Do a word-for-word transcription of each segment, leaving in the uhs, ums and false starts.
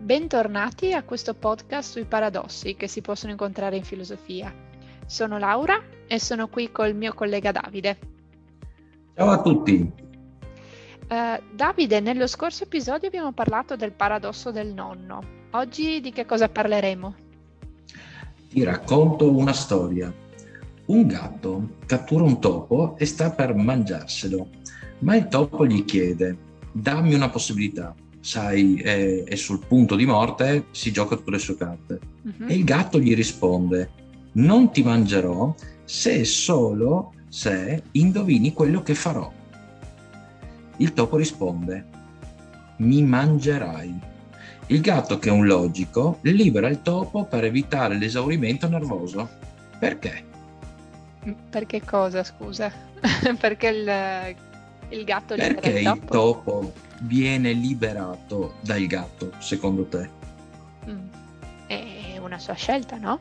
Bentornati a questo podcast sui paradossi che si possono incontrare in filosofia. Sono Laura e sono qui col mio collega Davide. Ciao a tutti! Uh, Davide, nello scorso episodio abbiamo parlato del paradosso del nonno. Oggi di che cosa parleremo? Ti racconto una storia. Un gatto cattura un topo e sta per mangiarselo, ma il topo gli chiede: dammi una possibilità. Sai, è, è sul punto di morte, si gioca tutte le sue carte. Uh-huh. E il gatto gli risponde: non ti mangerò se e solo se indovini quello che farò. Il topo risponde: mi mangerai. Il gatto, che è un logico, libera il topo per evitare l'esaurimento nervoso. Perché? Perché cosa, scusa? Perché il, il gatto libera Perché il topo? il topo viene liberato dal gatto, secondo te? Mm. È una sua scelta, no?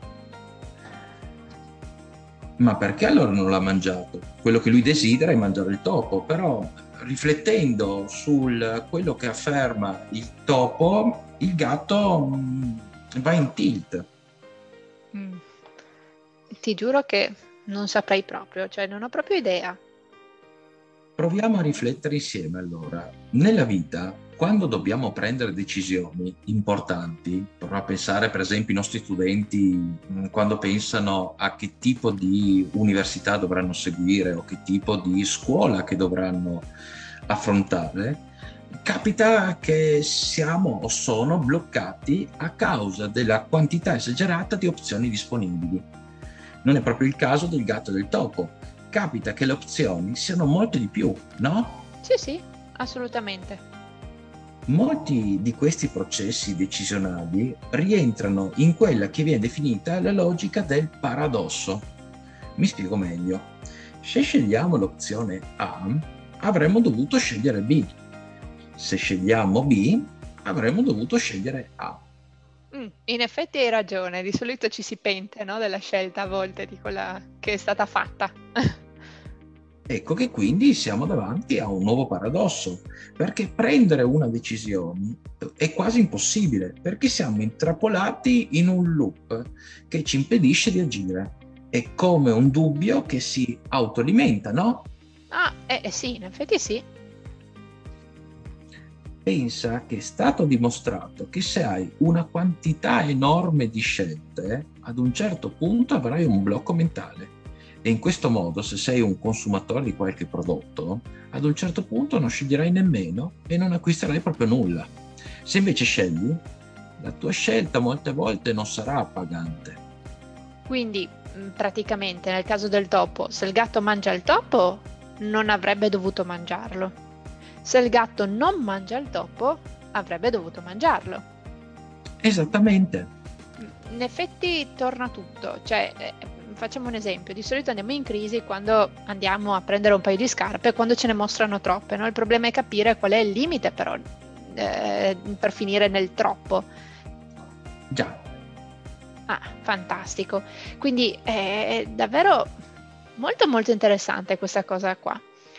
Ma perché allora non l'ha mangiato? Quello che lui desidera è mangiare il topo, però riflettendo su quello che afferma il topo, il gatto mh, va in tilt. Mm. Ti giuro che non saprei proprio, cioè non ho proprio idea. Proviamo a riflettere insieme allora. Nella vita, quando dobbiamo prendere decisioni importanti, proviamo a pensare per esempio ai nostri studenti quando pensano a che tipo di università dovranno seguire o che tipo di scuola che dovranno affrontare, capita che siamo o sono bloccati a causa della quantità esagerata di opzioni disponibili. Non è proprio il caso del gatto e del topo. Capita che le opzioni siano molte di più, no? Sì, sì, assolutamente. Molti di questi processi decisionali rientrano in quella che viene definita la logica del paradosso. Mi spiego meglio. Se scegliamo l'opzione A, avremmo dovuto scegliere B. Se scegliamo B, avremmo dovuto scegliere A. Mm, in effetti hai ragione, di solito ci si pente, no, della scelta a volte di quella che è stata fatta. Ecco che quindi siamo davanti a un nuovo paradosso, perché prendere una decisione è quasi impossibile, perché siamo intrappolati in un loop che ci impedisce di agire. È come un dubbio che si autoalimenta, no? Ah, eh, eh sì, in effetti sì. Pensa che è stato dimostrato che se hai una quantità enorme di scelte, ad un certo punto avrai un blocco mentale. E in questo modo, se sei un consumatore di qualche prodotto, ad un certo punto non sceglierai nemmeno e non acquisterai proprio nulla. Se invece scegli, la tua scelta molte volte non sarà appagante. Quindi, praticamente, nel caso del topo, se il gatto mangia il topo, non avrebbe dovuto mangiarlo. Se il gatto non mangia il topo, avrebbe dovuto mangiarlo. Esattamente. In effetti torna tutto, cioè eh, facciamo un esempio, di solito andiamo in crisi quando andiamo a prendere un paio di scarpe, quando ce ne mostrano troppe, no? Il problema è capire qual è il limite però eh, per finire nel troppo. Già. Ah, fantastico, quindi è davvero molto molto interessante questa cosa qua.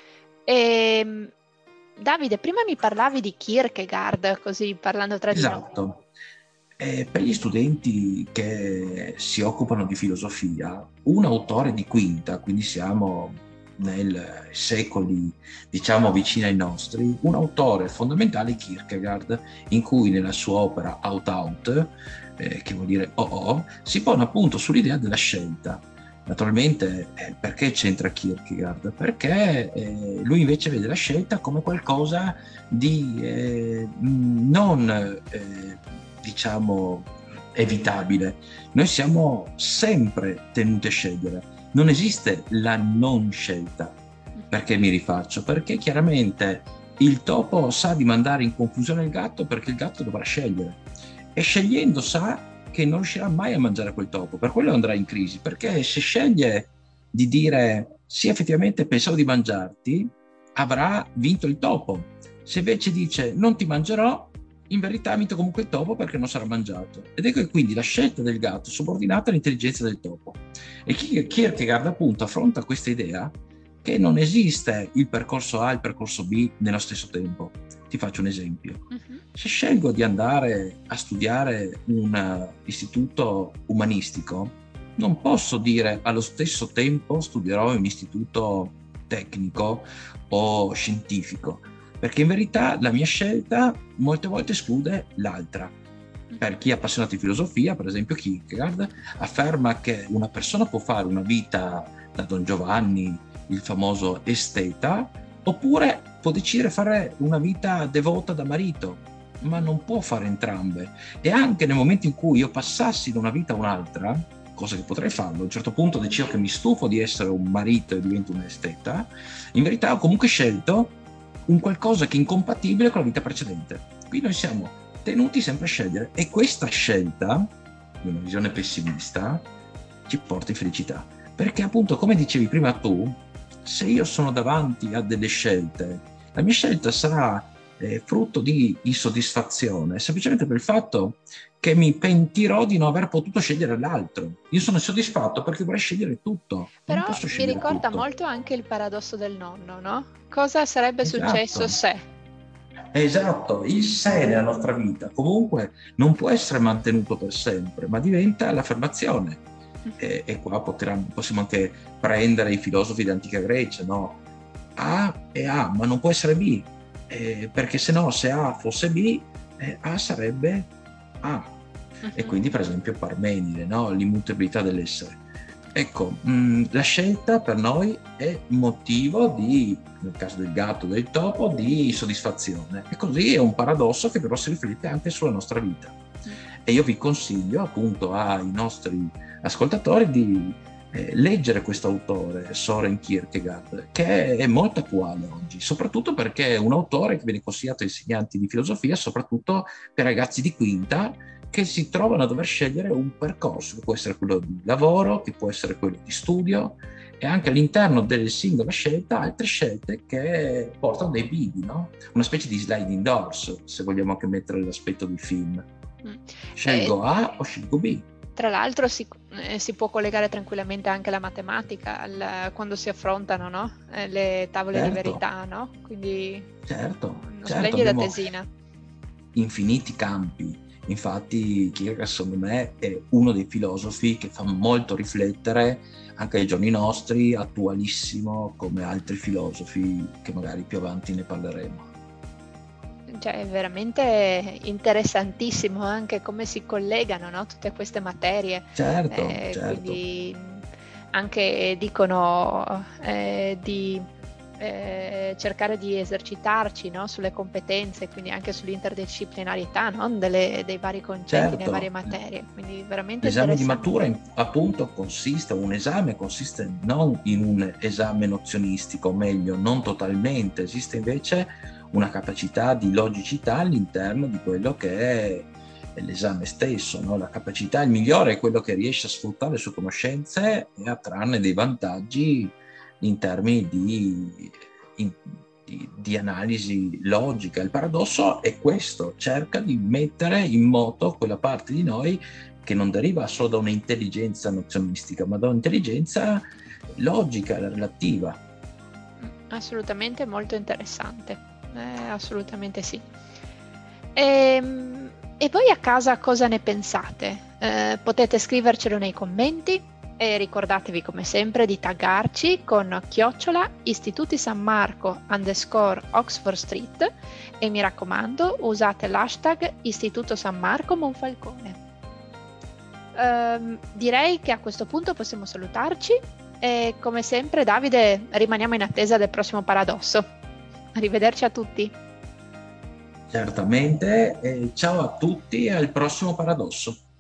E, Davide, prima mi parlavi di Kierkegaard, così parlando tra di noi. Esatto. E per gli studenti che si occupano di filosofia, un autore di quinta, quindi siamo nei secoli, diciamo, vicini ai nostri, un autore fondamentale, Kierkegaard, in cui nella sua opera Out Out, eh, che vuol dire oh oh, si pone appunto sull'idea della scelta. Naturalmente, eh, perché c'entra Kierkegaard? Perché eh, lui invece vede la scelta come qualcosa di eh, non, eh, diciamo, evitabile. Noi siamo sempre tenuti a scegliere. Non esiste la non scelta. Perché mi rifaccio? Perché chiaramente il topo sa di mandare in confusione il gatto perché il gatto dovrà scegliere. E scegliendo sa che non riuscirà mai a mangiare quel topo, per quello andrà in crisi, perché se sceglie di dire sì, effettivamente pensavo di mangiarti, avrà vinto il topo. Se invece dice non ti mangerò, in verità ha vinto comunque il topo perché non sarà mangiato. Ed ecco che quindi la scelta del gatto è subordinata all'intelligenza del topo. E Kierkegaard appunto affronta questa idea che non esiste il percorso A e il percorso B nello stesso tempo. Ti faccio un esempio. Uh-huh. Se scelgo di andare a studiare un eh, istituto umanistico, non posso dire allo stesso tempo studierò in un istituto tecnico o scientifico, perché in verità la mia scelta molte volte esclude l'altra. Per chi è appassionato di filosofia, per esempio Kierkegaard, afferma che una persona può fare una vita da Don Giovanni, il famoso esteta, oppure può decidere di fare una vita devota da marito, ma non può fare entrambe. E anche nel momento in cui io passassi da una vita a un'altra, cosa che potrei farlo, a un certo punto decido che mi stufo di essere un marito e divento un esteta, in verità ho comunque scelto un qualcosa che è incompatibile con la vita precedente. Qui noi siamo tenuti sempre a scegliere, e questa scelta, in una visione pessimista, ci porta infelicità. Perché appunto, come dicevi prima tu, se io sono davanti a delle scelte, la mia scelta sarà eh, frutto di insoddisfazione, semplicemente per il fatto che mi pentirò di non aver potuto scegliere l'altro. Io sono insoddisfatto perché vorrei scegliere tutto, Però non posso mi scegliere ricorda tutto. molto anche il paradosso del nonno, no? Cosa sarebbe successo Esatto. se? Esatto, il sé nella nostra vita comunque non può essere mantenuto per sempre, ma diventa l'affermazione. E, e qua potremmo, possiamo anche prendere i filosofi dell'antica Grecia, no? A è A, ma non può essere B, eh, perché se no, se A fosse B, eh, A sarebbe A. E Mhm. quindi, per esempio, Parmenide, no? L'immutabilità dell'essere. Ecco, mh, la scelta per noi è motivo di, nel caso del gatto, del topo, di soddisfazione. E così è un paradosso che però si riflette anche sulla nostra vita. E io vi consiglio appunto ai nostri ascoltatori di eh, leggere questo autore, Soren Kierkegaard, che è molto attuale oggi, soprattutto perché è un autore che viene consigliato ai insegnanti di filosofia, soprattutto per ragazzi di quinta, che si trovano a dover scegliere un percorso, che può essere quello di lavoro, che può essere quello di studio, e anche all'interno delle singole scelte altre scelte che portano dei bivi, no? Una specie di sliding doors, se vogliamo anche mettere l'aspetto di film. Mm. Eh, Scelgo A o scelgo B. Tra l'altro si, eh, si può collegare tranquillamente anche alla matematica, al- quando si affrontano, no? Eh, le tavole di Certo, verità, no? Quindi certo, una certo, splendida abbiamo tesina. infiniti campi. Infatti Kierkegaard secondo me è uno dei filosofi che fa molto riflettere anche ai giorni nostri, attualissimo come altri filosofi che magari più avanti ne parleremo. Cioè, è veramente interessantissimo anche come si collegano, no? Tutte queste materie. Certo, Eh, certo, quindi mh, anche dicono eh, di eh, cercare di esercitarci, no? Sulle competenze, quindi anche sull'interdisciplinarietà, no? Delle- dei vari concetti, nelle varie certo. materie. Quindi veramente L'esame di matura interessante. in- appunto consiste, un esame consiste non in un esame nozionistico, o meglio, non totalmente, esiste invece una capacità di logicità all'interno di quello che è l'esame stesso, no? La capacità, il migliore è quello che riesce a sfruttare le sue conoscenze e a trarne dei vantaggi in termini di, in- di- di analisi logica. Il paradosso è questo: cerca di mettere in moto quella parte di noi che non deriva solo da un'intelligenza nozionistica, ma da un'intelligenza logica, relativa. Assolutamente molto interessante. Eh, assolutamente sì. Ehm, E, voi a casa cosa ne pensate? Eh, potete scrivercelo nei commenti e ricordatevi come sempre di taggarci con chiocciola Istituti San Marco underscore Oxford Street, e mi raccomando usate l'hashtag Istituto San Marco Monfalcone. Ehm, direi che a questo punto possiamo salutarci e come sempre Davide rimaniamo in attesa del prossimo paradosso. Arrivederci a tutti. Certamente, e ciao a tutti e al prossimo paradosso.